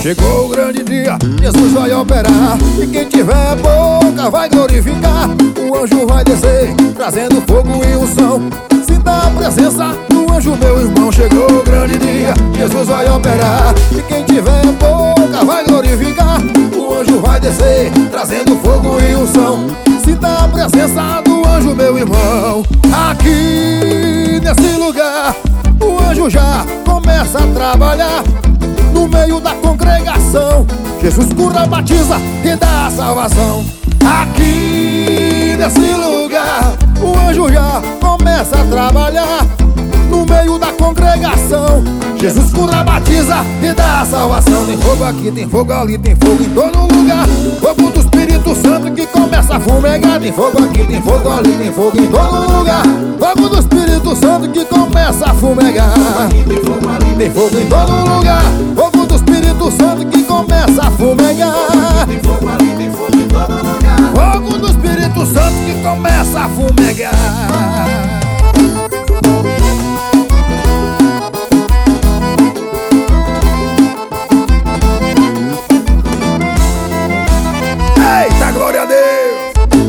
Chegou o grande dia, Jesus vai operar, e quem tiver boca vai glorificar. O anjo vai descer, trazendo fogo e unção. Sinta a presença do anjo, meu irmão. Chegou o grande dia, Jesus vai operar, e quem tiver boca vai glorificar. O anjo vai descer, trazendo fogo e unção. Sinta a presença do anjo, meu irmão. Aqui nesse lugar, o anjo já começa a trabalhar. No meio da congregação, Jesus cura, batiza e dá a salvação. Aqui nesse lugar, o anjo já começa a trabalhar. No meio da congregação, Jesus cura, batiza e dá a salvação. Tem fogo aqui, tem fogo ali, tem fogo em todo lugar. Fogo do Espírito Santo que começa a fumegar. Tem fogo aqui, tem fogo ali, tem fogo em todo lugar. Fogo do Espírito Santo que começa a fumegar. Tem fogo em todo lugar. Fogo do Espírito Santo que começa a fumegar. Tem fogo ali, tem fogo em todo lugar. Fogo do Espírito Santo que começa a fumegar. Eita, glória a Deus!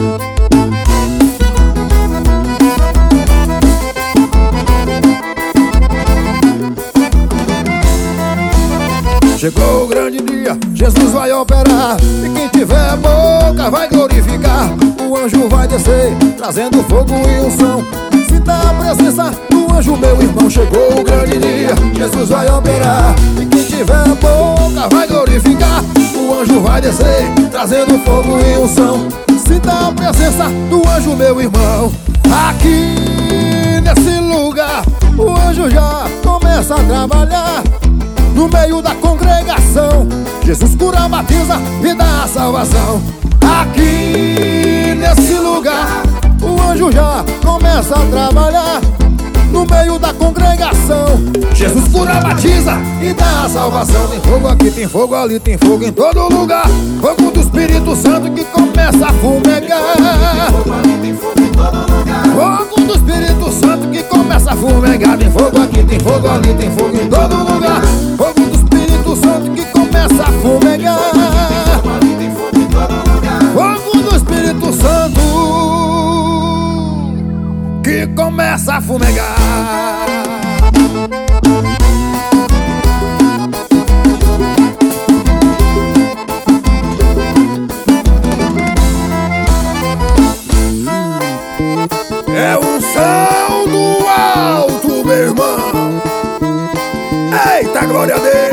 Chegou o grande dia, Jesus vai operar, e quem tiver boca vai glorificar. O anjo vai descer, trazendo fogo e unção. Sinta a presença do anjo, meu irmão. Chegou o grande dia, Jesus vai operar, e quem tiver boca vai glorificar. O anjo vai descer, trazendo fogo e unção. Sinta a presença do anjo, meu irmão. Aqui nesse lugar, o anjo já começa a trabalhar. No meio da congregação, Jesus cura, batiza e dá a salvação. Aqui nesse lugar, o anjo já começa a trabalhar. No meio da congregação, Jesus cura, batiza e dá a salvação. Tem fogo aqui, tem fogo ali, tem fogo em todo lugar. Fogo do Espírito Santo que começa a fumegar. Fogo ali, tem fogo em todo lugar. Fogo do Espírito Santo que começa a fumegar. Tem fogo aqui, tem fogo ali, tem fogo em todo lugar. Fogo do Espírito Santo que começa a fumegar. Fogo ali, tem fogo em todo lugar. Fogo do Espírito Santo que começa a fumegar. É o som do alto, meu irmão. Eita, glória a Deus!